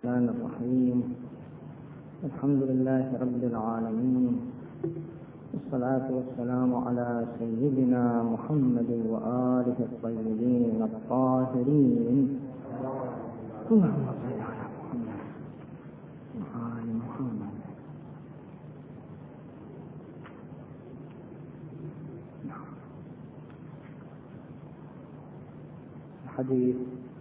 الرحمن الرحيم. الحمد لله رب العالمين، والصلاة والسلام على سيدنا محمد وآله الطيبين الطاهرين. اللهم صل على محمد وآل محمد. الحديث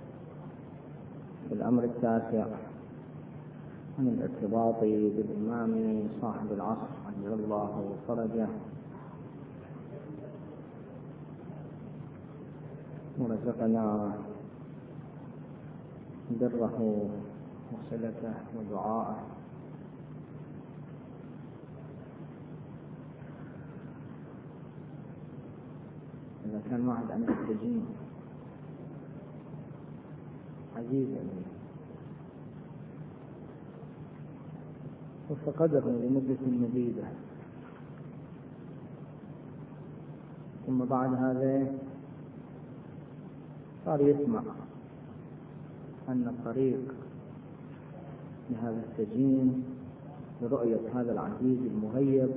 في الأمر التاسع من الارتباط بالإمام صاحب العصر عجل الله فرجه ورزقنا بره وصلته ودعاءه. إذا كان واحد عنده التجين عزيزا وفقده لمدة مديدة، ثم بعد هذا صار يسمع أن الطريق لهذا السجين برؤية هذا العزيز المغيب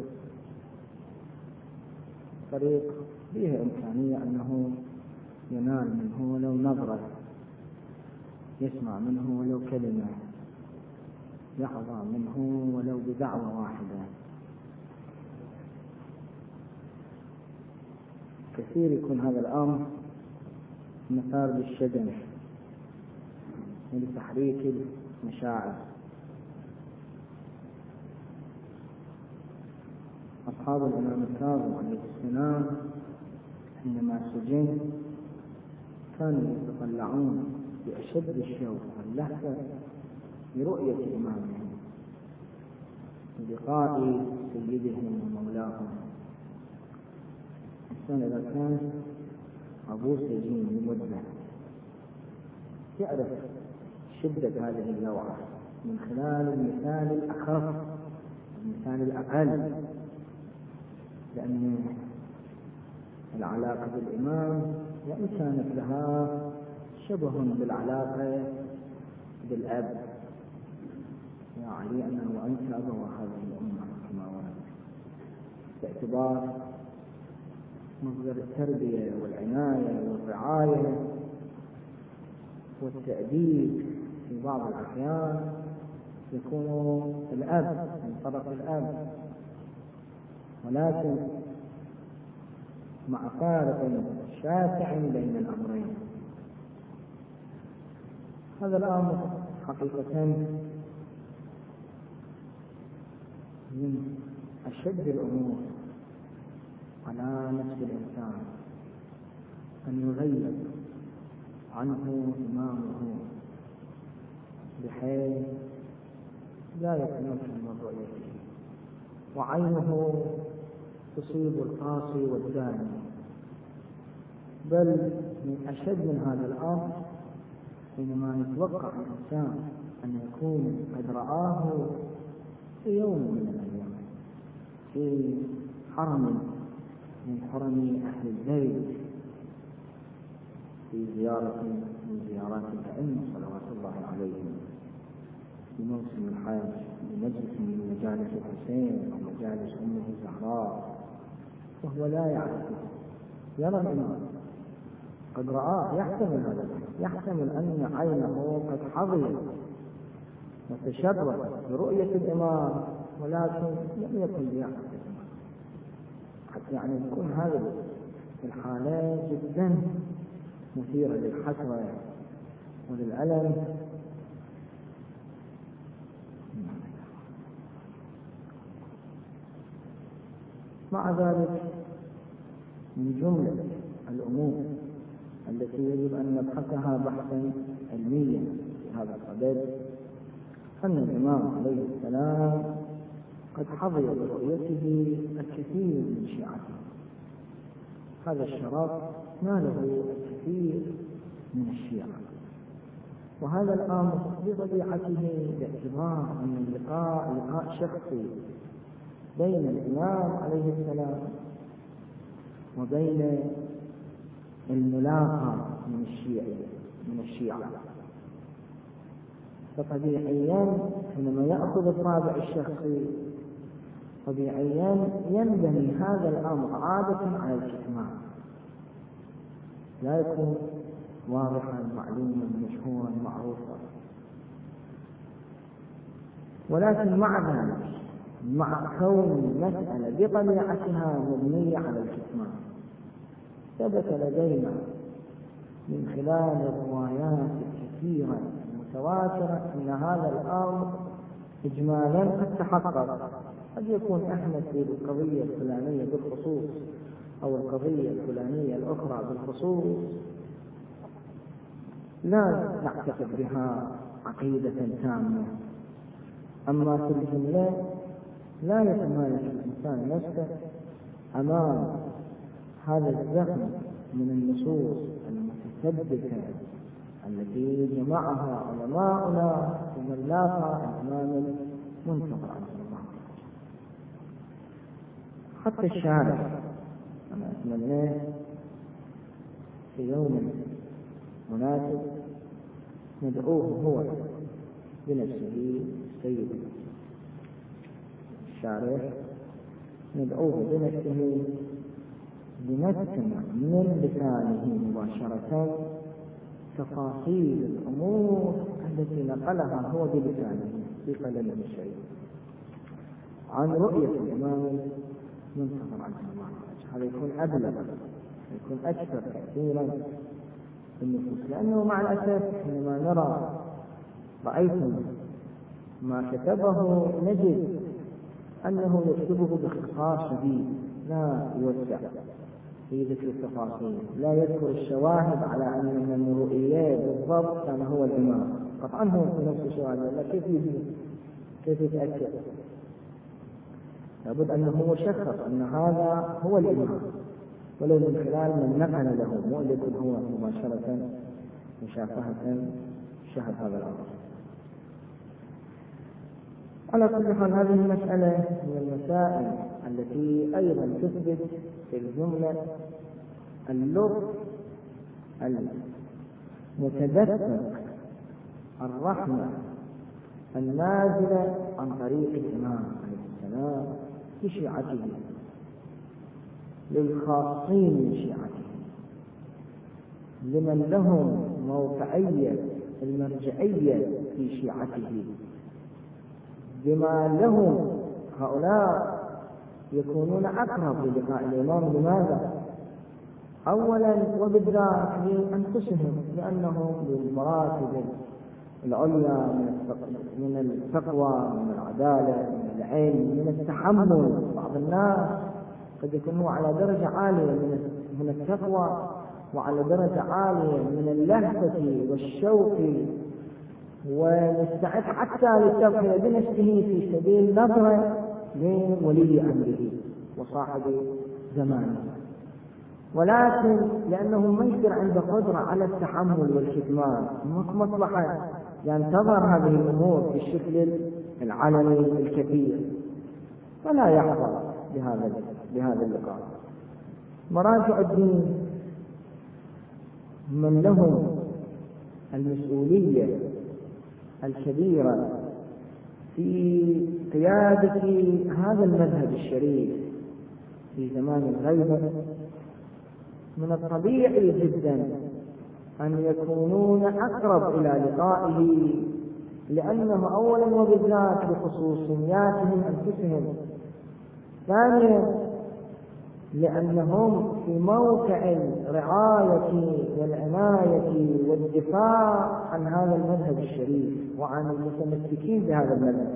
طريق فيه إمكانية أنه ينال منه ولو نظرة، يسمع منه ولو كلمة، يحظى منه ولو بدعوة واحدة. كثير يكون هذا الأمر مثار للشجن ولتحريك المشاعر. أصحاب الإمام الكاظم عليه السلام حينما سجن كانوا يتطلعون بأشد الشوق واللهفة لرؤية إمامهم ولقاء سيدهم ومولاهم. الإنسان إذا كان أبوه سجين لمدة يعرف شدة هذه اللوعة من خلال المثال الأخف، المثال الأقل، لأن العلاقة بالإمام وإن كانت لها شبه بالعلاقة بالأب، يا علي أنه أنت أبوى هذه الأمة كما ورد، باعتبار مصدر التربية والعناية والرعاية والتأديب في بعض الأحيان يكون الأب من طرف الأب، ولكن مع فارق شاسع بين الأمرين. هذا الأمر حقيقة من أشد الأمور على نفس الإنسان، أن يغيب عنه إمامه بحيث لا يتمكن من رؤيته، وعينه تصيب القاصي والداني. بل من أشد من هذا الأمر حينما يتوقع الإنسان أن يكون قد رآه في يوم من الأيام في حرم من حرم أهل البيت، في زيارة من زيارات الأئمة صلوات الله عليهم، في موسم الحج، بمجلس من مجالس الحسين أو مجالس أمه الزهراء، وهو لا يعرفه، يرى الإمام قد رآه، يحتمل أن عينه قد حظيت وتشرفت برؤية الإمام، ولكن لم يكن بيعرف حتى يعني يكون هذه الحالات جدا مثيرة للحسرة وللألم. مع ذلك من جملة الأمور التي يجب أن نبحثها بحثا علميا في هذا الصدد أن الإمام عليه السلام قد حظي برؤيته الكثير من شيعته. هذا الشرف ناله الكثير من الشيعة، وهذا الأمر بطبيعته باعتبار أن اللقاء لقاء شخصي بين الإمام عليه السلام وبين الملاقى من الشيعة. فطبيعيا حينما يأخذ الطابع الشخصي طبيعيا ينبني هذا الأمر عادة على الكتمان، لا يكون واضحا معلوما مشهورا معروفا. ولكن مع ذلك مع كون المسألة بطبيعتها مبنية على الكتمان ثبت لدينا من خلال الروايات الكثيرة المتواترة أن هذا الأمر إجمالا قد تحقق. قد يكون احنا في القضية الفلانية بالخصوص أو القضية الفلانية الأخرى بالخصوص لا نعتقد بها عقيدة تامة، أما في الجملة لا يتمالك الإنسان نفسه أمام هذا الزخم من النصوص المتثبتة التي جمعها علماؤنا وملاها أمام منتظر عن الله. حتى الشارع أنا أتمنى في يوم مناسب ندعوه هو بنفسه سيد الشارع، ندعوه بنفسه لنستمع من لسانه مباشرة تفاصيل الأمور التي نقلها هو بلسانه بقلمه الشريف عن رؤية الإمام منتظر عنه الله. هذا يكون أبلغ، يكون أكثر تأثيرا في النفوس، لأنه مع الأسف حينما نرى رأيتم ما كتبه نجد أنه يكتبه باختصار شديد، لا يوسع في ذكر التفاصيل، لا يذكر الشواهد على أن من المرؤيات بالضبط كان هو الإمام. قطعا هو في نفس الشواهد، ولا كيف يتأكد؟ لابد أنه هو شخص أن هذا هو الإمام، ولو من خلال من نقل له، مو يكون هو مباشرة مشافهة شهد هذا الأمر. على كل حال هذه المسألة من المسائل التي أيضا تثبت في الجملة اللطف المتدفق الرحمة النازلة عن طريق الإمام عليه السلام لشيعته، للخاصين من شيعته، لمن لهم موقعية المرجعية في شيعته، بما لهم هؤلاء يكونون أقرب للقاء الإمام. لماذا؟ أولا وبالذات لأنفسهم، لأنهم بالمراتب العليا من التقوى، من العدالة، من العلم، من التحمل. بعض الناس قد يكونوا على درجة عالية من التقوى وعلى درجة عالية من اللهفة والشوق، ويستعد حتى للتضحية بنفسه في سبيل نظرة لولي أمره وصاحب زمانه، ولكن لأنه ما يصير عنده قدرة على التحمل والكتمان، مصلحة يعني تظهر هذه الأمور بالشكل العلني الكثير، فلا يحظى بهذا اللقاء. مراجع الدين من لهم المسؤولية الكبيرة في قيادة هذا المذهب الشريف في زمان الغيبة، من الطبيعي جدا أن يكونون أقرب إلى لقائه، لأنه أولا وبالذات بخصوصياتهم أنفسهم، ثانيا لأنهم في موقع الرعاية والعناية والدفاع عن هذا المذهب الشريف وعن المتمسكين بهذا المذهب.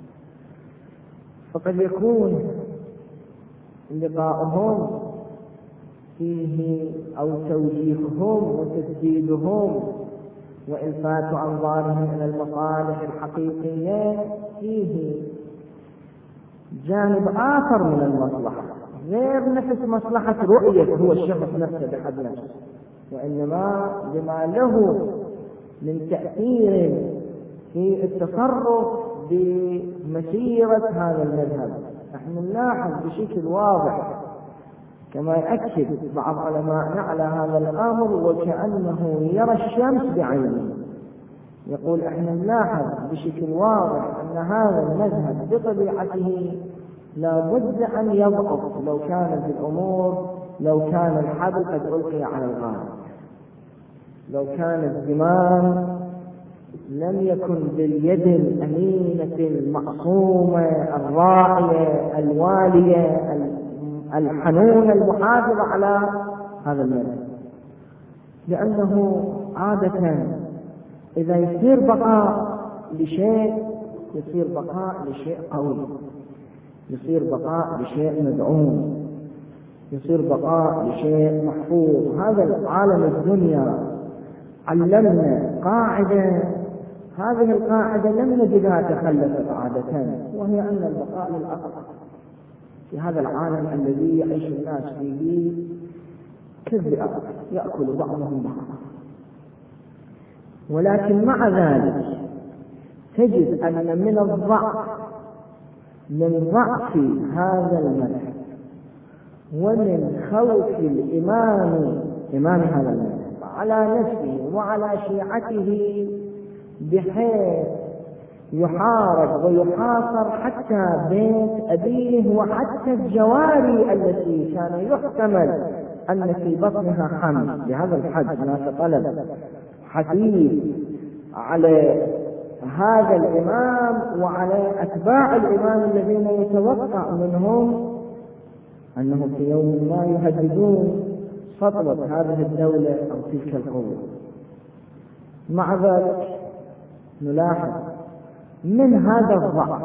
فقد يكون لقاؤهم فيه أو توجيههم وتسديدهم وإلفات أنظارهم إلى المصالح الحقيقية فيه جانب آخر من المصلحة، غير نفس مصلحة رؤية هو الشخص نفسه بحد نفسه، وإنما بما له من تأثير في التصرف بمسيرة هذا المذهب. نحن نلاحظ بشكل واضح كما يأكد بعض علماءنا على هذا الأمر وكأنه يرى الشمس بعينه، يقول احنا نلاحظ بشكل واضح أن هذا المذهب بطبيعته لا بد أن يضعف لو كانت الأمور، لو كان الحبل قد ألقي على الغالب، لو كان الزمام لم يكن باليد الأمينة المعصومة الراعية الوالية الحنونة المحافظة على هذا المذهب. لأنه عادة إذا يصير بقاء لشيء يصير بقاء لشيء قوي، يصير بقاء لشيء مدعوم، يصير بقاء لشيء محفوظ. هذا عالم الدنيا علمنا قاعدة، هذه القاعدة لم نجدها تخلفت عادة، وهي أن البقاء للأقوى في هذا العالم الذي يعيش الناس فيه كالذئاب يأكل بعضهم بعضا. ولكن مع ذلك تجد أن من الضعف، من ضعف هذا المذهب ومن خوف إمام هذا المذهب على نفسه وعلى شيعته بحيث يحارب ويحاصر حتى بيت أبيه وحتى الجواري التي كان يحتمل أن في بطنها حمل. بهذا الحد هناك طلب حثيث على هذا الإمام وعلى أتباع الإمام الذين يتوقع منهم أنهم في يوم ما يهددون سطوة هذه الدولة أو تلك القوة. مع ذلك نلاحظ من هذا الضعف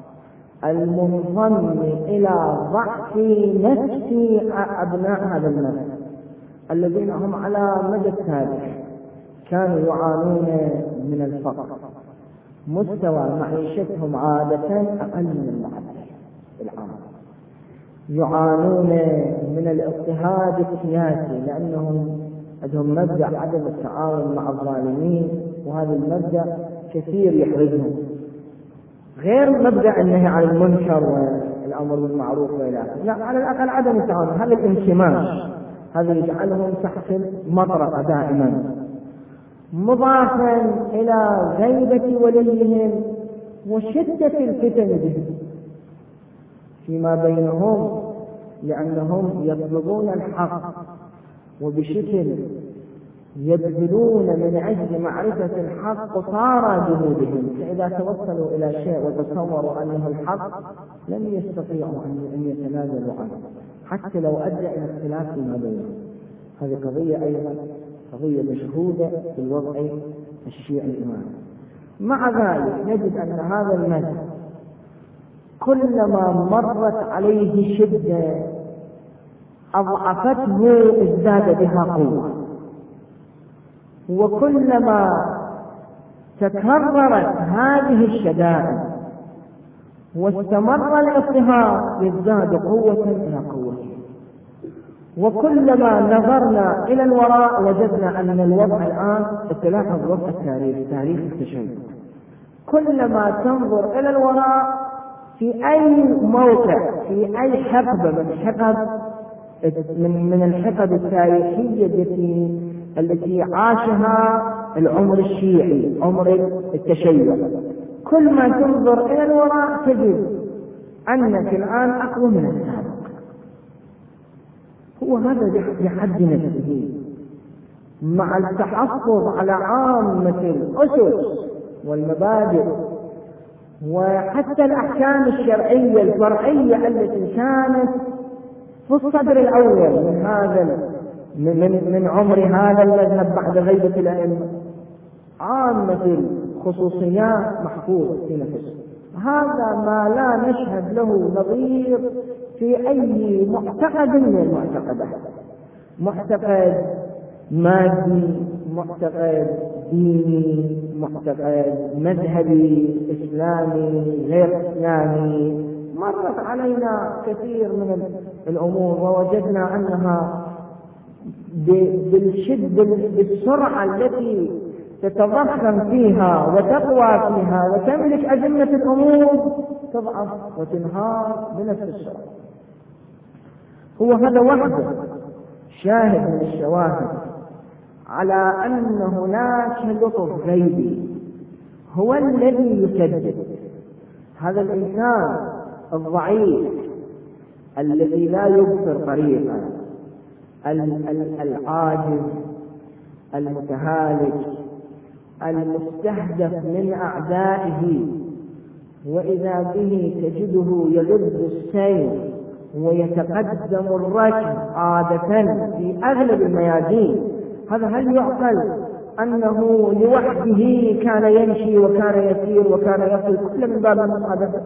المنضم إلى ضعف نفس أبناء هذا المذهب الذين هم على مدى التاريخ كانوا يعانون من الفقر، مستوى معيشتهم عادة أقل من المعدل العام، يعانون من الاضطهاد السياسي لأنهم عندهم مبدأ عدم التعاون مع الظالمين، وهذا المبدأ كثير يحرجهم، غير مبدأ النهي عن المنكر والأمر بالمعروف وإلى آخره، لا على الأقل عدم التعاون. هذا الانكماش هذا يجعلهم تحت المطرقة دائما، مضافا إلى غيبة وليهم وشدة الفتن بهم فيما بينهم، لأنهم يطلبون الحق وبشكل يبذلون من أجل معرفة الحق قصارى جهودهم، فإذا توصلوا إلى شيء وتصوروا أنه الحق لم يستطيعوا أن يتنازلوا عنه حتى لو أدى إلى اختلاف فيما بينهم. هذه قضية أيضا قضية مشهودة في الوضع الشيعي الإمامي. مع ذلك نجد أن هذا المذهب كلما مرت عليه شدة أضعفته ازداد بها قوة، وكلما تكررت هذه الشدائد واستمر الاضطهاد يزداد قوة إلى قوة. وكلما نظرنا إلى الوراء وجدنا أن الوضع الآن تلاحظ وضع تاريخ التشيع، كلما تنظر إلى الوراء في أي موقع في أي حقبة من الحقب التاريخية التي عاشها العمر الشيعي عمر التشيع، كل ما تنظر إلى الوراء تجد أنك الآن أقوى من السابق. هو هذا بحد نفسه مع التحفظ على عامة الأسس والمبادئ وحتى الأحكام الشرعية الفرعية التي كانت في الصدر الأول من عمر هذا المذهب بعد غيبة الأئمة، عامة الخصوصيات محفوظة في نفسه. هذا ما لا نشهد له نظير في أي معتقد من المعتقدات، معتقد مادي، معتقد ديني، معتقد مذهبي، إسلامي غير إسلامي. مرت علينا كثير من الأمور ووجدنا أنها بالسرعة التي تتضخم فيها وتقوى فيها وتملك أزمة الأمور تضعف وتنهار بنفس السرعة. هو هذا وحده شاهد من الشواهد على أن هناك لطف غيبي هو الذي يسدد. هذا الإنسان الضعيف الذي لا يبصر طريقا، العاجز المتهالك المستهدف من أعدائه، وإذا به تجده يلذ السير ويتقدم الركب عادة في أغلب الميادين. هذا هل يعقل أنه لوحده كان يمشي وكان يسير وكان يصل كل من باب المصادفة؟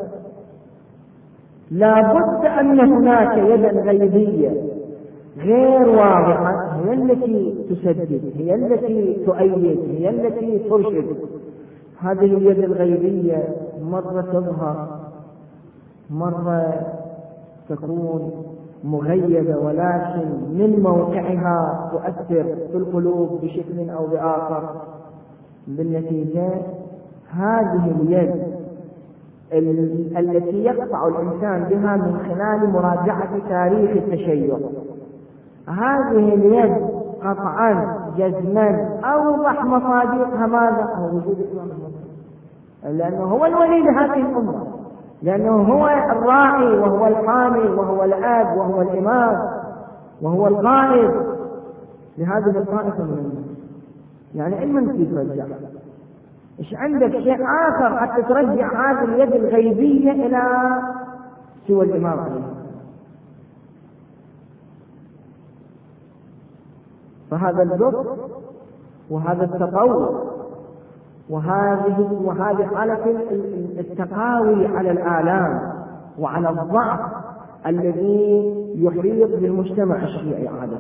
لا بد أن هناك يدا غيبية غير واضحة هي التي تسدد، هي التي تؤيد، هي التي ترشد. هذه اليد الغيبية مرة تظهر، مرة تكون مغيبة، ولكن من موقعها تؤثر في القلوب بشكل أو بآخر. بالنتيجة هذه اليد التي يقطع الإنسان بها من خلال مراجعة تاريخ التشيع، هذه اليد قطعا جزما أوضح مصادقها ماذا؟ هو وجود الإمام المهدي، لأنه هو الولي لهذه الأمة، لأنه هو الراعي وهو الحامي وهو الأب وهو الإمام وهو القائد لهذه الطائفة من الناس. يعني علما كيف ترجع؟ إيش عندك شيء آخر حتى ترجع هذه اليد الغيبية إلى سوى الإمام عليه؟ فهذا اللطف وهذا التطور وهذه حالة التقاوي على الآلام وعلى الضعف الذي يحيط بالمجتمع الشيعي عادة،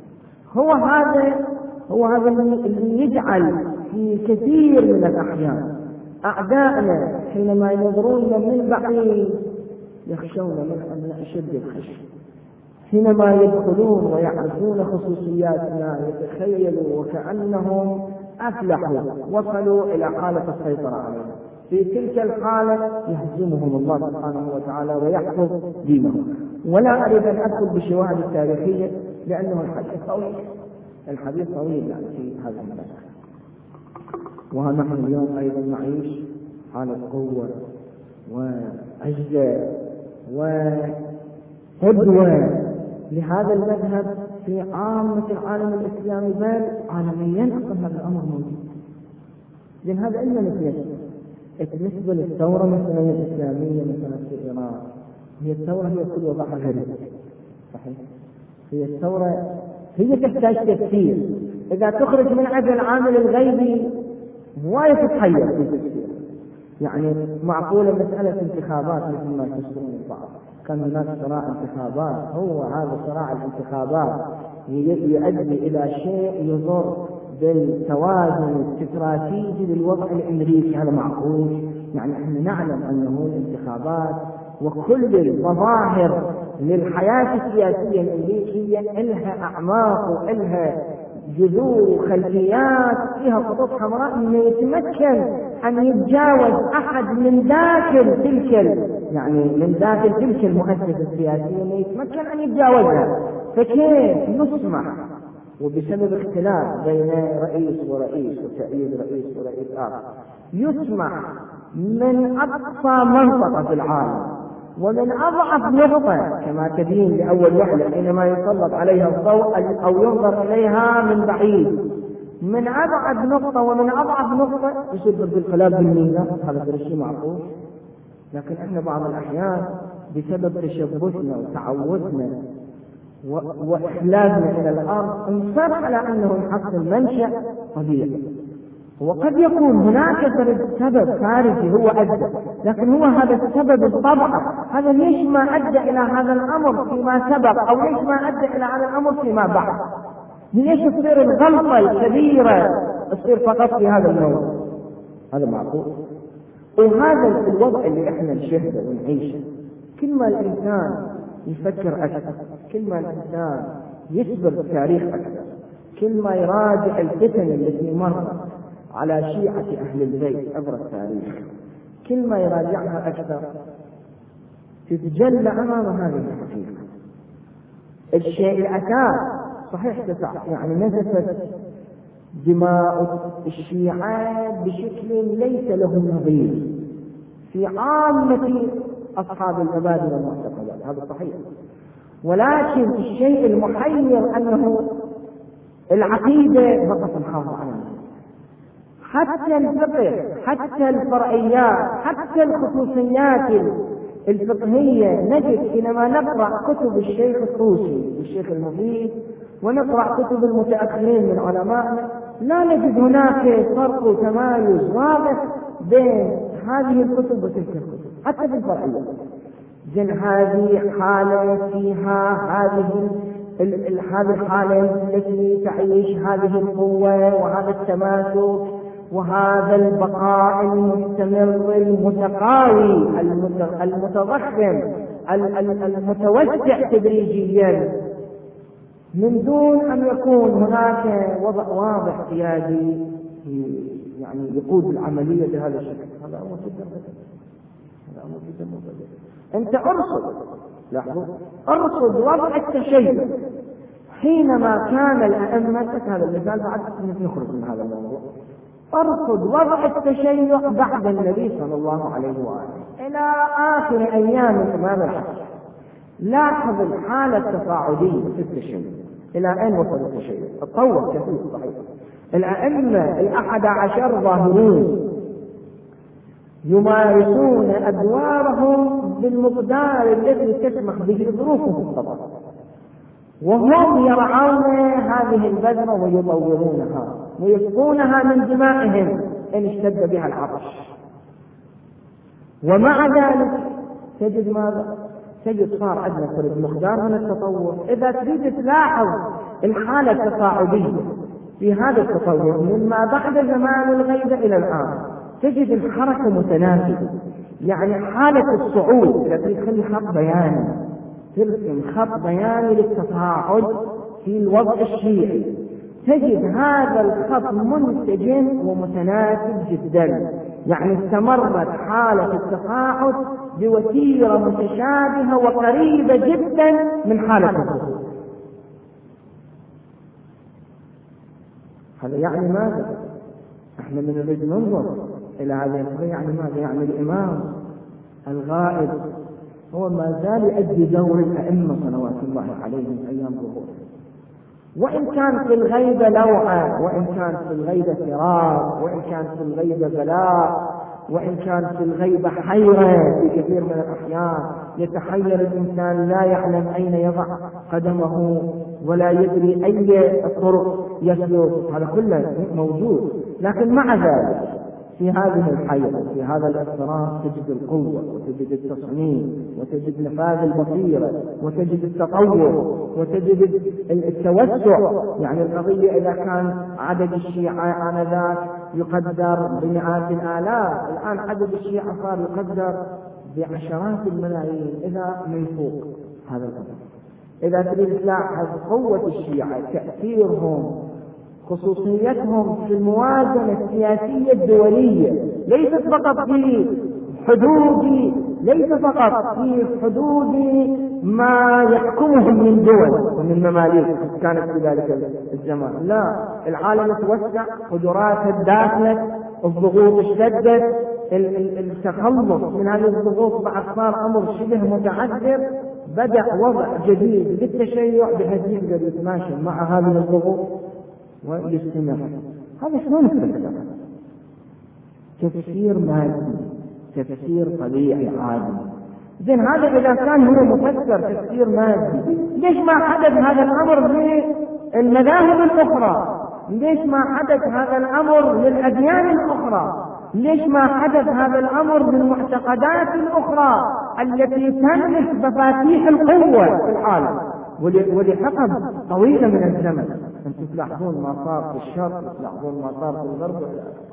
هو هذا اللي يجعل في كثير من الأحيان أعدائنا حينما ينظرون من بعيد يخشون من أشد الخشية، حينما يدخلون ويعرفون خصوصياتنا يتخيلوا وكأنهم أفلحوا وصلوا إلى حالة السيطرة علينا. في تلك الحالة يهزمهم الله سبحانه وتعالى ويحفظ دينهم. ولا أريد أن أدخل بالشواهد التاريخية لأنه الحديث طويل يعني في هذا المجال. ونحن اليوم أيضا نعيش حالة قوة وعزة وقدوة لهذا المذهب في عامة العالم الإسلامي، بل عالميا أصلا هذا الأمر موجود. لأن هذا إلا بالنسبة للثورة مثلا الإسلامية مثلا في إيران، هي الثورة هي كل وضعها غريب صحيح، هي الثورة هي تحتاج تفكير. إذا تخرج من عند العامل الغيبي وايد تتحير في تفكير. يعني معقولة مسألة انتخابات مثل ما تشترون البعض، كان هناك صراع انتخابات، هو هذا صراع الانتخابات يؤدي إلى شيء يضر بالتوازن الاستراتيجي للوضع الأمريكي؟ هذا معقول؟ يعني احنا نعلم أنه الانتخابات وكل المظاهر للحياة السياسية الأمريكية إلها أعماق وإلها جذور وخلفيات فيها خطوط حمراء، أن يتمكن أن يتجاوز أحد من داخل تلك المؤسسة السياسية، أن يتمكن أن يتجاوزها. فكيف يسمح وبسبب اختلاف بين رئيس ورئيس وتأييد رئيس ورئيس آخر يسمح من أقصى منطقة في العالم ومن أضعف نقطة كما تبين لأول وحدة حينما يسلط عليها الضوء أو ينظر إليها من بعيد، من أبعد نقطة ومن أضعف نقطة يصير بالخلاف بالميزان؟ هذا شيء معقول؟ لكن احنا بعض الأحيان بسبب تشبثنا وتعودنا وإحلالنا إلى الأرض نصر على أنه يحصل منشأ طبيعي، وقد يكون هناك سبب خارجي هو أدى، لكن هو هذا السبب الطبع. هذا ليش ما أدى إلى هذا الأمر فيما سبق، أو ليش ما أدى إلى هذا الأمر فيما بعد؟ ليش تصير الغلطة الكبيرة تصير فقط في هذا الموضوع؟ هذا معقول؟ وهذا الوضع اللي احنا نشهده ونعيشه، كل ما الإنسان يفكر أكثر، كل ما الإنسان يصبر التاريخ أكثر، كل ما يراجع الفتن التي مرت على شيعة أهل البيت عبر التاريخ، كل ما يراجعها أكثر تتجلى أمام هذه الحقيقة. الشيء الأساس صحيح يعني نزفت دماء الشيعة بشكل ليس له نظير في عامة أصحاب المبادئ والمعتقدات، هذا صحيح. ولكن الشيء المحير أنه العقيدة بقت محافظة عليها، حتى الفقه، حتى الفرعيات، حتى الخصوصيات الفقهية. نجد حينما نقرأ كتب الشيخ الطوسي والشيخ المفيد ونقرأ كتب المتأخرين من علمائنا لا نجد هناك فرق وتمايز واضح بين هذه الكتب وتلك الكتب حتى في الفرعية. زين هذه حالة فيها هذه الحالة التي تعيش هذه القوة وهذا التماسك وهذا البقاء المستمر المتقاوي المتضخم المتوسع تدريجيا من دون أن يكون هناك وضع واضح قيادي يعني يقود العملية بهذا الشكل. هذا أمر جدا مبتدئ. أنت أرصد وضع التشيع حينما كان الأئمة، هذا المثال بعد نخرج من هذا الموضوع، أرصد وضع التشيع بعد النبي صلى الله عليه وآله إلى آخر أيام الإمام الحسن. لاحظ الحالة التصاعدية في التشيع إلى أين وصل التشيع، تطور كثير صحيح. الأئمة 11 ظاهرون يمارسون أدوارهم بالمقدار الذي تسمح به ظروفهم الطبع، وهم يرعون هذه البذرة ويطورونها ويسقونها من دمائهم إن اشتد بها العطش. ومع ذلك تجد ماذا؟ تجد صار عندنا فرد مقدار من التطور. إذا تريد تلاحظ الحالة التصاعدية في هذا التطور مما بعد زمان الغيبة إلى الآن تجد الحركة متناسبة، يعني حالة الصعود التي تخلي خط بياني، ترسم خط بياني للتصاعد في الوضع الشيعي، تجد هذا الخط منسجم ومتناسب جدا، يعني استمرت حالة التصاعد بوتيرة متشابهة وقريبة جدا من حالة الخطوط. هذا يعني ماذا؟ احنا من نريد ننظر الى هذه القضية. يعني ماذا؟ يعني الامام الغائب هو ما زال يؤدي دور الائمة صلوات الله عليهم ايام ظهوره، وان كان في الغيبة لوعة، وان كان في الغيبة فراق، وان كان في الغيبة بلاء، وان كان في الغيبة حيرة. في كثير من الاحيان يتحير الانسان لا يعلم اين يضع قدمه ولا يدري اي الطرق يسلك، هذا كله موجود. لكن مع ذلك في هذه الحيرة، في هذا الاضطراب، تجد القوة وتجد التصميم وتجد نفاذ البصيرة وتجد التطور وتجد التوسع. يعني القضية إذا كان عدد الشيعة آنذاك يقدر بمئات الآلاف، الآن عدد الشيعة صار يقدر بعشرات الملايين إذا من فوق هذا القدر. إذا تريد تلاحظ قوة الشيعة، تأثيرهم، خصوصيتهم في الموازنة السياسية الدولية، ليست فقط في حدود ما يحكمهم من دول ومن مماليك كانت في ذلك الزمان. لا، العالم توسع، قدرات الداخلة، الضغوط اشتدت، التخلص من هذه الضغوط بعد صار أمر شبه متعذر. بدأ وضع جديد للتشيع بحيث يقدر يتماشى مع هذه الضغوط ويستمر. هذا شلون يفسر؟ تفسير مادي، تفسير طبيعي عادي. زين هذا إذا كان هو مفسر تفسير مادي، ليش ما حدث هذا الأمر للمذاهب الأخرى؟ ليش ما حدث هذا الأمر للأديان الأخرى؟ ليش ما حدث هذا الأمر للمعتقدات الأخرى التي تملك مفاتيح القوة في العالم ولحقب طويلة من الزمن؟ أنتم تلاحظون ما صار في الشرق، تلاحظون ما صار في الغرب.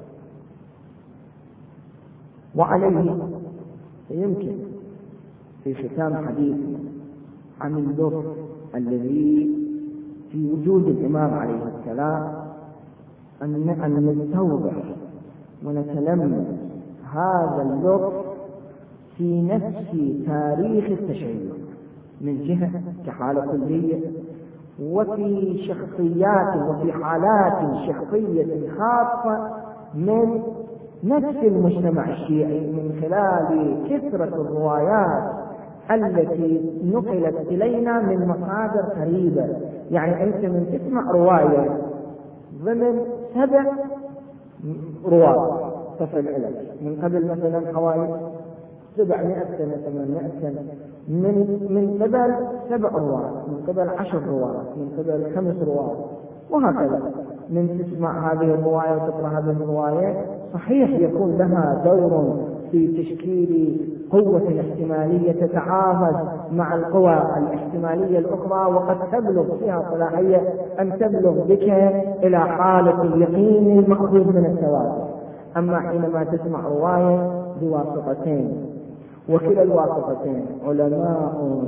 وعليه يمكن في ختام حديثي عن اللطف الذي في وجود الإمام عليه السلام أن نستوضح ونتلمس هذا اللطف في نفس تاريخ التشيع، من جهة كحالة كلية، وفي شخصيات وفي حالات شخصية خاصة من نفس المجتمع الشيعي من خلال كثرة الروايات التي نقلت إلينا من مصادر قريبة. يعني أنت من تسمع رواية ضمن 7 رواة تصل إليك من قبل مثلا حوالي 700 سنة 800 سنة من قبل 7 رواة، من قبل 10 رواة، من قبل 5 رواة، وهكذا. من تسمع هذه الرواية وتقرأ هذه الرواية، صحيح يكون لها دور في تشكيل قوة الاحتمالية تتعاهد مع القوى الاحتمالية الأخرى، وقد تبلغ فيها صلاحية أن تبلغ بك إلى حالة اليقين المأخوذ من التواتر. أما حينما تسمع رواية بواسطتين، وكلا الواسطتين علماء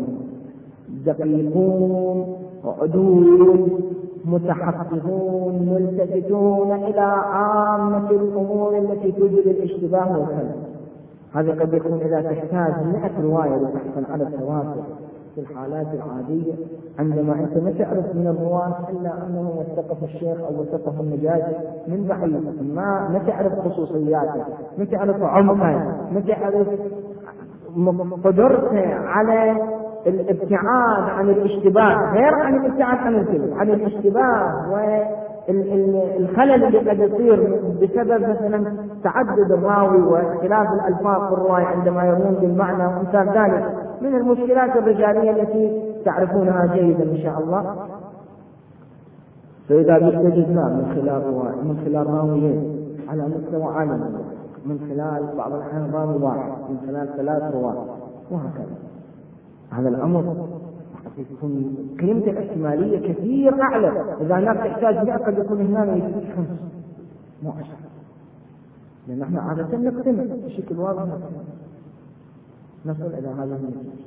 دقيقون عدول متحققون ملتفتون إلى عامة الأمور التي توجد الاشتباه والخلل، هذا قد يكون إذا تحتاج 100 رواية لتحصل على التواتر. في الحالات العادية عندما أنت ما تعرف من الرواة إلا أنه وثقه الشيخ أو وثقه النجاشي من بعيد، ما تعرف خصوصياته، ما تعرف عمقه، ما تعرف قدرته على الابتعاد عن الاشتباه، غير عن الابتعاد عن الكذب، عن الاشتباه والخلل اللي قد يصير بسبب مثلا تعدد الراوي واختلاف الألفاظ في الرواية عندما يرون بالمعنى وأمثال ذلك من المشكلات الرجالية التي تعرفونها جيدا إن شاء الله. فإذا استجدنا من خلال راويين على مستوى عالمي، من خلال بعض الأحيان راوي واحد، من خلال 3 رواة، وهكذا، هذا الأمر يكون قيمته الاحتمالية كثير أعلى. إذا هناك تحتاج 100 قد يكون هنا يكفيك 5 مو 10، لأن احنا عادة نقتنع بشكل واضح نصل إلى هذا النتيجة.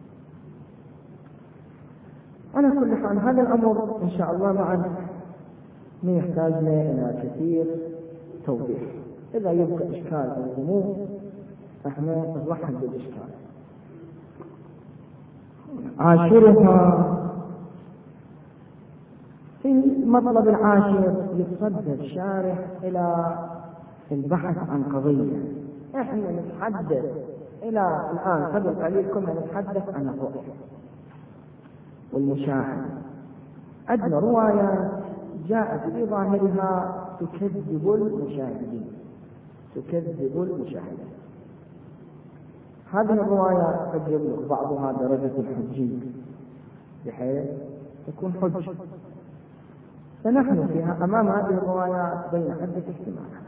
على كل حال هذا الأمر إن شاء الله معنا ما يحتاجنا إلى كثير توضيح. إذا يبقى إشكال أو غموض احنا نرحب بالإشكال. عاشرها في المطلب العاشر يتصدى الشارح إلى البحث عن قضية. احنا نتحدث إلى الآن قبل قليل كنا نتحدث عن الرؤية والمشاهدة. عندنا روايات جاءت في ظاهرها تكذب المشاهدين، تكذب المشاهدين. هذه الروايات قد يبلغ بعضها درجة الحجية بحيث تكون حجة، فنحن فيها أمام هذه الروايات بين عدة احتمالات،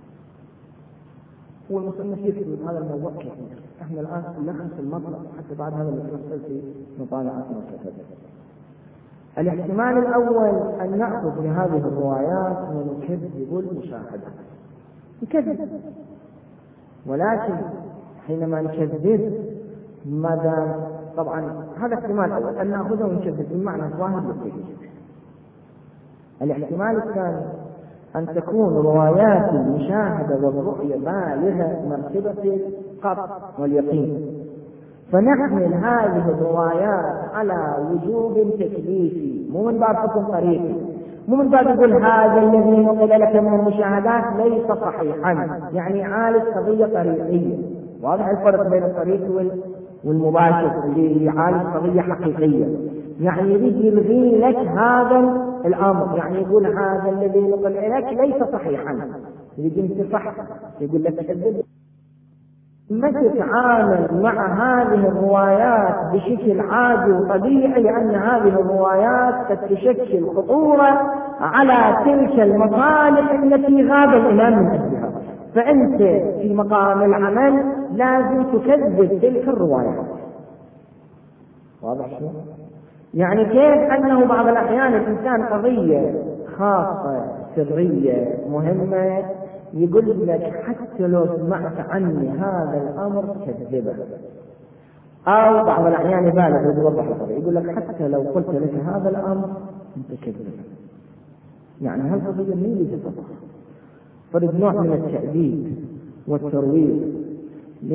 والمصنف يكتب هذا الموضوع كثير. احنا الآن نلخص المطلب حتى بعد هذا المسألة في مطالعتنا الكتابية. الاحتمال الأول أن نأخذ لهذه الروايات ونكذب المشاهدة، نكذب، ولكن حينما نكذب ماذا؟ طبعا هذا احتمال أول أن نأخذه ونكذب بمعنى ظاهر للتكذيب. الاحتمال الثاني أن تكون روايات المشاهدة والرؤية بالغة مرتبة القطع واليقين، فنحمل هذه الروايات على وجوب تكليفي، مو من باب حكم طريقي، مو من باب يقول هذا الذي نقل لك من المشاهدات ليس صحيحا، يعني عالج قضية طريقية. واضح الفرق بين الطريق والمباشر اللي يعالج قضية حقيقية، يعني يريد يلغي لك هذا الأمر، يعني يقول هذا الذي نقل لك ليس صحيحا، يريد ينتصح، يقول لك كذب. ما تتعامل مع هذه الروايات بشكل عادي وطبيعي، لأن هذه الروايات قد تشكل خطورة على تلك المصالح التي غاب الإمام من أجلها، فأنت في مقام العمل لازم تكذب تلك الروايات. واضح شو؟ يعني كيف أنه بعض الأحيان الإنسان قضية خاصة سرية مهمة يقول لك حتى لو سمعت عني هذا الأمر كذبه، أو بعض الأحيان يبالغ ويوضح القضية يقول لك حتى لو قلت لك هذا الأمر أنت كذبه، يعني هالقضية مين اللي تتطلع؟ فرد نوع من التأديب والترويج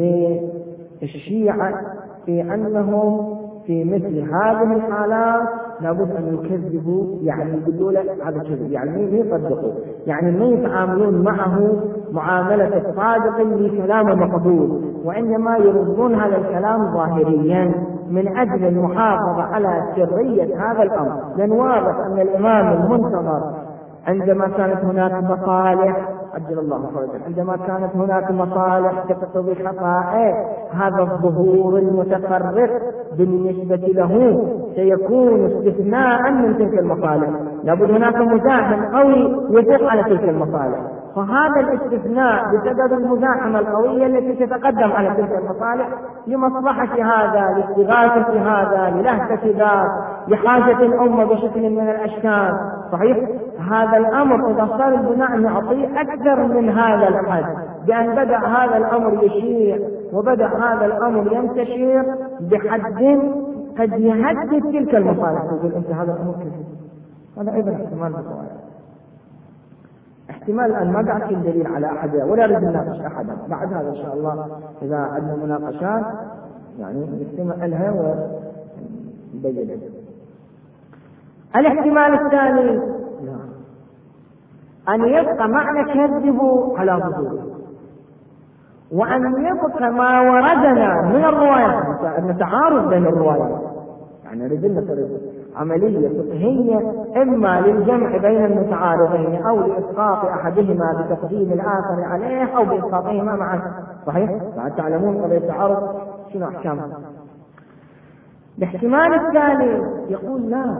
للشيعة في أنهم في مثل هذه الحالات لابد أن يكذبوا، يعني يقولوا له هذا كذب، يعني ما يصدقوا، يعني ما يتعاملون معه معاملة الصادق لكلامه مقبول، وإنما يردون هذا الكلام ظاهريا من أجل المحافظة على سرية هذا الأمر. لأن واضح أن الإمام المنتظر عندما كانت هناك مصالح عجل الله فرجه، عندما كانت هناك مصالح تقتضي حقائق هذا الظهور المتفرق بالنسبة له سيكون استثناء من تلك المصالح، لابد هناك مزاحم قوي يفوق على تلك المصالح، فهذا الاستثناء بسبب المزاحمة القوية التي تتقدم على تلك المصالح لمصلحة هذا، لاستغاثة هذا، للهفة ذاك، لحاجة الأمة بشكل من الأشكال. صحيح هذا الأمر إذا صار البناء يعطيه أكثر من هذا الحد، بأن بدأ هذا الأمر يشيع وبدأ هذا الأمر ينتشر بحد قد يهدد تلك المصالح. تقول أنت هذا الأمر كذب، هذا أيضا احتمال بالقواعد، احتمال أن ما قاعد دليل على أحد ولا أريد نناقش أحدا. بعد هذا إن شاء الله إذا عندنا مناقشات يعني نستمع لها ونبين. الاحتمال الثاني أن يبقى معنى كذبوا على ظهوره، وأن يبقى ما وردنا من الروايات، أن تعارض بين الروايات، يعني رجلنا طريق عملية فقهية إما للجمع بين المتعارضين أو لإسقاط أحدهما بتقديم الآخر عليه أو بإسقاطهما معا. صحيح؟ تعلمون قضية التعارض شنو أحكامها. الاحتمال الثاني يقول لا،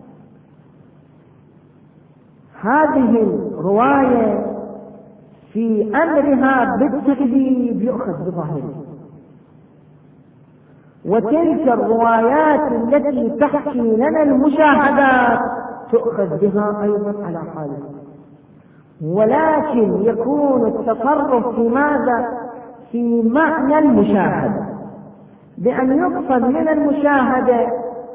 هذه الرواية في أمرها بالتكذيب يؤخذ بظاهره، وتلك الروايات التي تحكي لنا المشاهدات تؤخذ بها أيضا على حاله، ولكن يكون التصرف في ماذا؟ في معنى المشاهدة، بأن يقصد من المشاهدة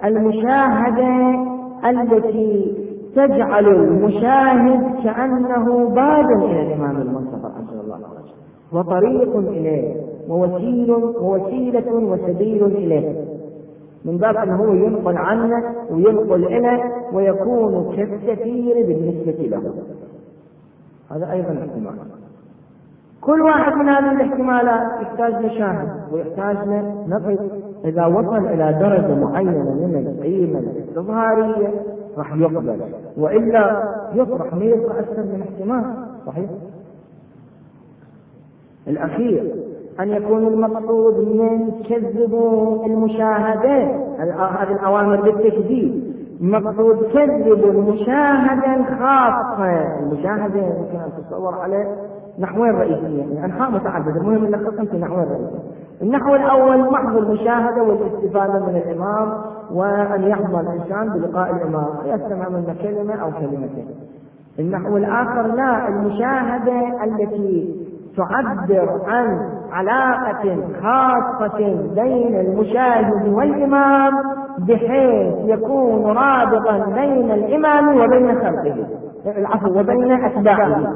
التي تجعل المشاهد كأنه باب إلى الإمام المنتظر عجل الله فرجه، وطريق إليه ووسيلة وسبيل إليه، من باب أنه ينقل عنه وينقل إليه ويكون كالسفير بالنسبة له. هذا أيضا احتمال. كل واحد من هذه الاحتمالات يحتاج لشاهد ويحتاج لنقل. إذا وصل إلى درجة معينة من القيمة الاستظهارية راح يقبل، وإلا يطرح ما يبقى أكثر من احتمال. صحيح. الأخير أن يكون المقصود من كذبوا المشاهدات، هذه الأوامر بالتكذيب، مقصود كذبوا المشاهدة الخاصة. المشاهدة يمكن أن تتصور عليه نحوين رئيسيين، يعني أنحاء متعددة، المهم أن نقسم في نحوين رئيسيين. النحو الأول محض المشاهدة والاستفادة من الإمام، وأن يحظى الإنسان بلقاء الإمام يستمع منه كلمة أو كلمتين. النحو الآخر لا، المشاهدة التي تعبر عن علاقة خاصة بين المشاهد والإمام بحيث يكون رابطا بين الإمام وبين خلقه، وبين أتباعه،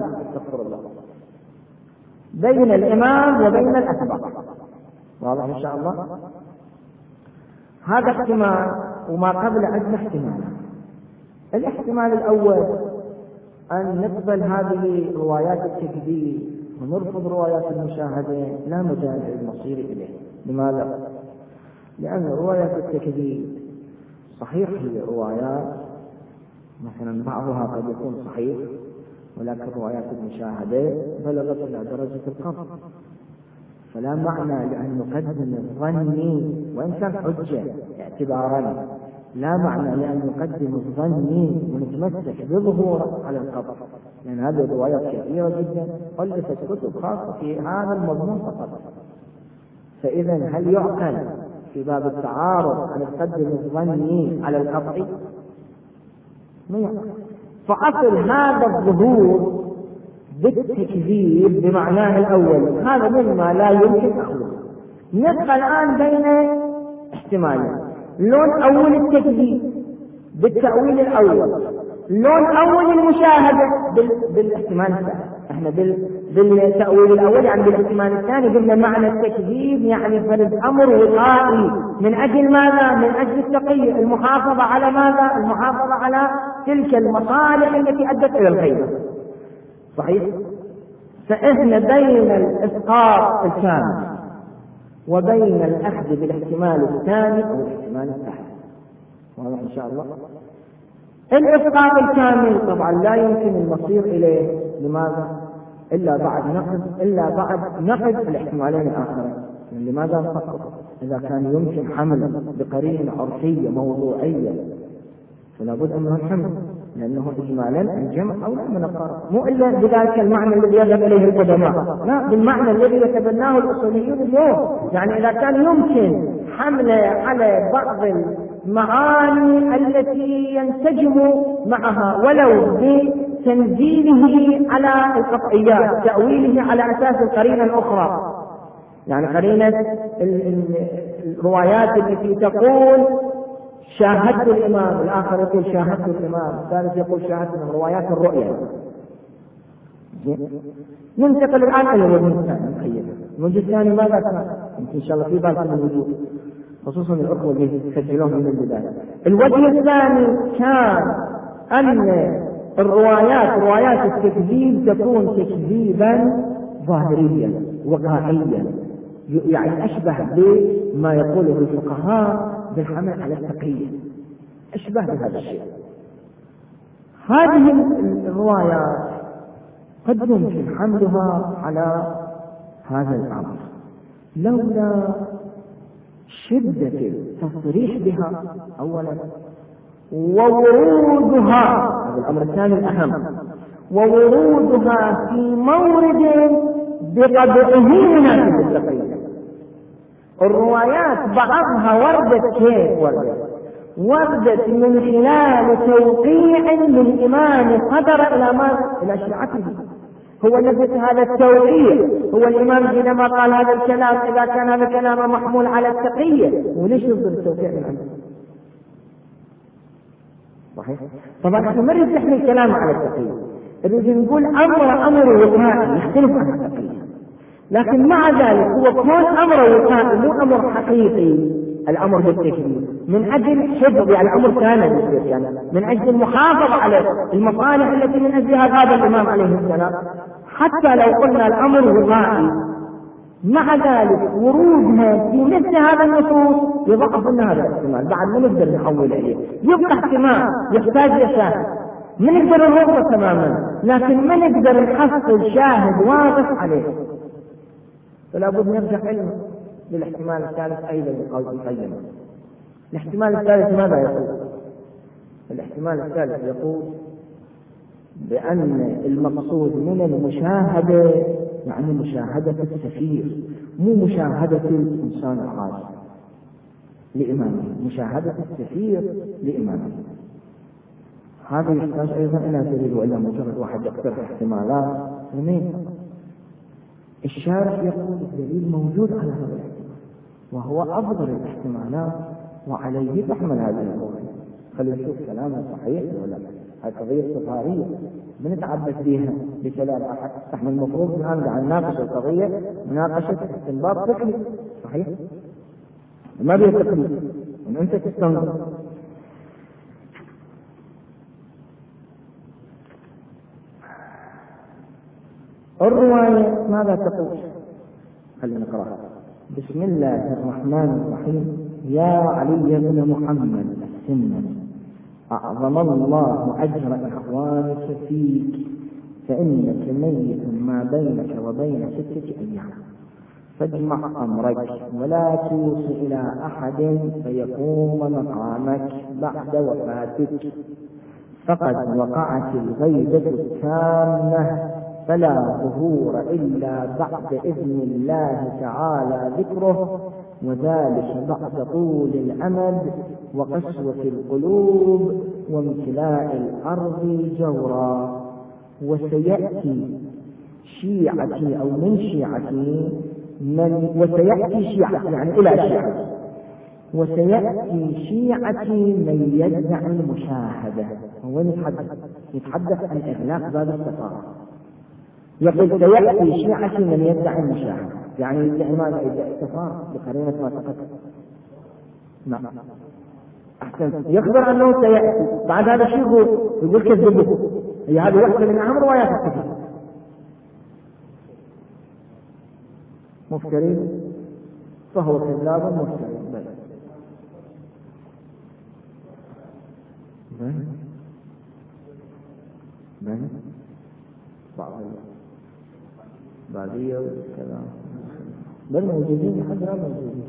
بين الإمام وبين الأتباع. واضح إن شاء الله؟ هذا احتمال، وما قبل عندنا احتمال. الاحتمال الأول أن نقبل هذه روايات التكذيب ونرفض روايات المشاهدة، لا مجال للمصير إليه. لماذا؟ لأن روايات التكذيب صحيح هي روايات مثلا بعضها قد يكون صحيح، ولكن روايات المشاهدة بلغت إلى درجة القطع، فلا معنى لأن نقدم الظني وإن كان حجة اعتبارا، لا معنى لأن نقدم الظني ونتمسك بظهوره على القطع، لأن هذه الروايات كثيرة جدا، ألفت كتب خاصة في هذا المضمون فقط. فإذا هل يعقل في باب التعارض أن نقدم الظني على القطع؟ ما يعقل. فأصل هذا الظهور بالتكذيب بمعناه الأول هذا مما لا يمكن أخذه. نبقى الآن بين احتمالين: لون أول التكذيب بالتأويل الأول، لون أول المشاهدة بالاحتمال الثاني. احنا بالتأويل الأول يعني بالاحتمال الثاني قلنا معنى التكذيب يعني فرض أمر وقائي من أجل ماذا؟ من أجل التقية، المحافظة على ماذا؟ المحافظة على تلك المصالح التي أدت إلى الغيبة. صحيح؟ فإحنا بين الإسقاط الكامل وبين الأخذ بالاحتمال الثاني أو الاحتمال الثالث. واضح إن شاء الله؟ الإسقاط الكامل طبعا لا يمكن المصير إليه، لماذا؟ إلا بعد نقد الاحتمالين الآخرين. لماذا نفكر؟ إذا كان يمكن حمله بقرينة عرفية موضوعية فلا بد أن نحمل، لأنه إجمالا الجمع أو لا من القرار، مو إلا بذلك المعنى الذي يذهب إليه القدماء، لا، بالمعنى الذي يتبناه الأصوليون اليوم. يعني إذا كان يمكن حمله على بعض المعاني التي ينسجم معها ولو بتنزيله على القطعيات، تأويله على أساس القرينة الأخرى، يعني قرينة الروايات التي تقول شاهدت الإمام، الآخر يقول شاهدت الإمام، الثالث يقول شاهدت الإمام، روايات الرؤيا. ننتقل الآن إلى الوجه الثاني. الوجه الثاني ماذا كان؟ إن شاء الله في بعض من الوجوه خصوصا الأخوة اللي يسجلون من البداية. الوجه الثاني كان أن روايات التكذيب تكون تكذيبا ظاهريا وقائيا، يعني أشبه بما يقوله الفقهاء بالحمل على التقية، أشبه بهذا الشيء. هذه الروايات قد يمكن حملها على هذا الأمر لولا شدة التصريح بها أولا، وورودها، هذا الأمر الثاني الأهم، وورودها في مورد بطبعه يناسب التقية. الروايات بعضها وردت كيف وردت من خلال توقيع للإمام قدر إلى شيعته، هو نفس هذا التوقيع، هو الإمام حينما قال هذا الكلام إذا كان هذا الكلام محمول على التقية، وليش يصدر التوقيع من عنده؟ صحيح؟ طبعا احنا ما نريد نحمل الكلام على التقية، نريد نقول أمر وقائي يختلف عن التقية، لكن مع ذلك هو كون أمر وقائي مو أمر حقيقي. الأمر بالتكليف من أجل حفظ، يعني الأمر كان يعني من أجل المحافظة على المصالح التي من أجلها غاب الإمام عليه السلام. حتى لو قلنا الأمر وقائي، مع ذلك ورودها في مثل هذا النصوص يضعف لنا هذا الاحتمال، بعد ما نقدر نحول عليه، يبقى احتمال يحتاج لشاهد، ما نقدر نربطه تماما، لكن ما نقدر نحصل شاهد واضح عليه، فلا بد نرجع علم للاحتمال الثالث أيضا بقول القيم. الاحتمال الثالث ماذا يقول؟ الاحتمال الثالث يقول بأن المقصود من المشاهدة يعني مشاهدة السفير، مو مشاهدة الإنسان العادي لإمامه، مشاهدة السفير لإمامه. هذا يحتاج أيضا إلى دليل، وإلا مجرد واحد يقترح احتمالات منين؟ الشارح يقول الدليل موجود على هذا الاحتمال وهو أفضل الاحتمالات وعليه تحمل هذه القضية. خلينا نشوف كلامه صحيح ولا لا. هذه قضية صفارية بنتعبد فيها بكلام أحد، احنا المفروض الآن عن ناقش القضية مناقشة استنباط فكري صحيح، ما بيتقلي ان انت تستنبط. الرواية ماذا تقول؟ خلينا نقرأها. بسم الله الرحمن الرحيم. يا علي بن محمد السنة، أعظم الله أجر إخوانك فيك، فإنك ميت ما بينك وبين 6 أيام، فاجمع أمرك ولا توصي إلى أحد فيقوم مقامك بعد وفاتك، فقد وقعت الغيبة التامة، فلا ظهور إلا بعد إذن الله تعالى ذكره، وذلك بعد طول الأمد وقسوة القلوب وامتلاء الأرض جورا. وسيأتي شيعتي أو من شيعتي وسيأتي شيعتي يعني إلى شيعتي، وسيأتي شيعتي من يدعي المشاهدة. هو يتحدث عن إغلاق باب السفارة، يقول سيأتي شيعة من يدعي المشاهدة، يعني يدعي ماذا؟ يدعي الكفار بقرينة ما تقدم. نعم أحسن، يخبر أنه سيأتي، بعد هذا شو يقول كذبوه. هي هذه واحدة من أهم روايات الكفر. مفتري فهو كذاب مفتري. بل بعضية وكذا بل موجودين حتى لا موجودين.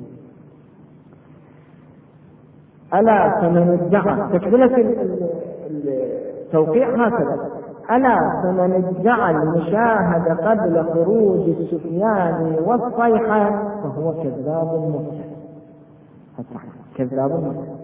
ألا فمن ادعى تكملة التوقيع هكذا: ألا فمن ادعى المشاهدة قبل خروج السفيان والصيحة فهو كذاب مفتري. كذاب مفتري،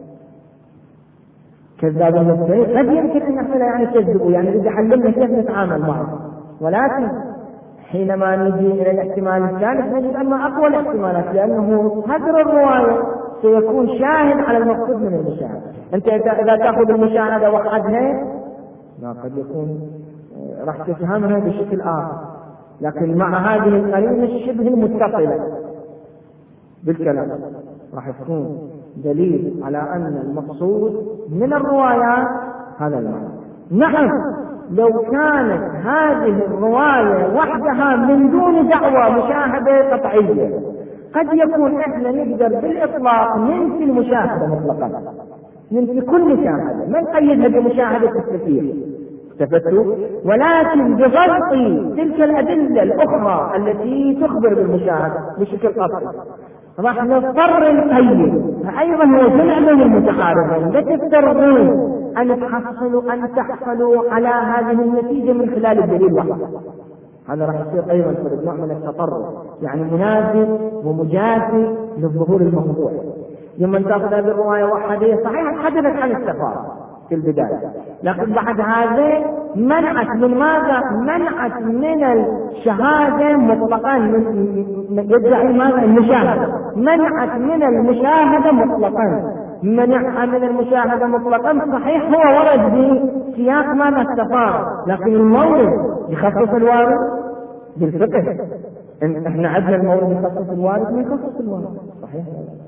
كذاب مفتري. قد يمكن أن نحن يعني كذبوا، يعني إذا علمنا كيف نتعامل معه، ولكن حينما نجي إلى الاحتمال الثالث نجد أنه أقوى الاحتمالات، لأنه هدر الرواية سيكون شاهد على المقصود من المشاهدة. أنت إذا تأخذ المشاهدة وحدها لا، قد يكون راح تفهمها بشكل آخر، لكن مع هذه القرينة الشبه المتصلة بالكلام راح تكون دليل على أن المقصود من الروايات هذا المعنى. نعم، لو كانت هذه الرواية وحدها من دون دعوى مشاهدة قطعية قد يكون احنا نقدر بالإطلاق ننفي المشاهدة مطلقا، ننفي كل مشاهدة، ما نقيدها بمشاهدة السفير، استفدتوا؟ ولكن بضبط تلك الأدلة الأخرى التي تخبر بالمشاهدة بشكل قطعي راح نضطر نقيد. أيضا هو جمع من المتقاربين، لا تفترضون أن تحصلوا على هذه النتيجة من خلال الدليل وحده. هذا راح يصير أيضا نوع من التطرف، يعني منافي ومجافي للظهور الموضوع. لما تأخذ هذه الرواية وحدية صحيح حدثت عن السفارة في البداية، لكن بعد هذا منعت من ماذا؟ منعت من الشهادة مطلقا، يدعي ماذا؟ المشاهدة، منعت من المشاهدة مطلقا، منعها من المشاهدة مطلقا. صحيح هو ورد بسياق ماذا؟ السفارة، لكن المورد يخصص الوارد بالفقه. احنا عندنا المورد يخصص الوارد ما يخصص الوارد، صحيح.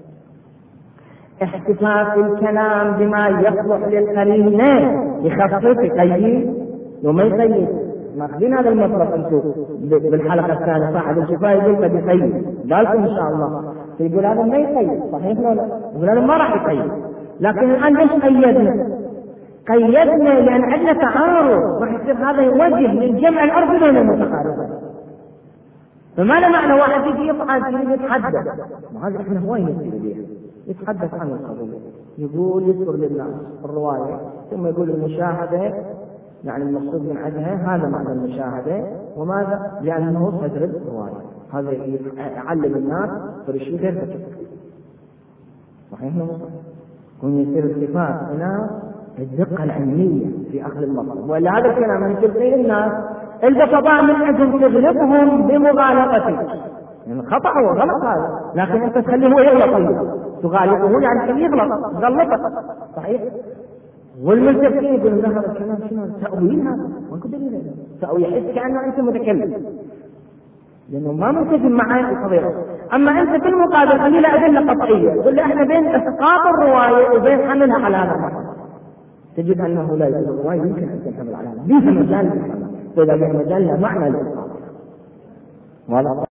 احتفاظ الكلام بما يصلح للقرينة يخصص يقيد وما يقيد. ماخذين هذا المطلب انتم بالحلقة الثانية صاحب الشفاء يقول قد يقيد، بالكم ان شاء الله يقول هذا ما يقيد، صحيح ولا لا؟ يقول هذا ما راح يقيد. لكن الآن ليش قيدنا؟ لأن عندنا تعارض، راح يصير هذا يوجه للجمع الأرض بين المتقاربين. فما معنى واحد يجي يتحدث، وهذا احنا هواي نسير بيها، يتحدث عن القضية، يقول يذكر للناس الرواية ثم يقول المشاهدة يعني المقصود من عندها هذا معنى المشاهدة، وماذا؟ لأنه صدر الرواية، هذا يعلم الناس فرشي غير فكرة. صحيح نصر يكون يصير الاتفاق هنا الدقة العلمية في أخذ المطلب، وإلا هذا الكلام من تلقي للناس البسطاء من أجل تغلبهم بمغالطته، يعني خطأ وغلط هذا، لكن أنت تخليه هو يغلط، تغالطه يعني تخليه يغلط غلطه، صحيح. والملتفين يقول هذا الكلام شنو؟ تأويل، هذا ما كنت دليل تأويل، يحس كأنه أنت متكلم لأنه ما ملتزم مع القضية. أما أنت في المقابل خلي له أدلة قطعية، قل له إحنا بين إسقاط الرواية وبين حملها على هذا المعنى، تجد أنه لا يوجد الرواية يمكن أن تنحمل على هذا، بها مجال للحمل، فإذا بها مجال لا معنى للإسقاط.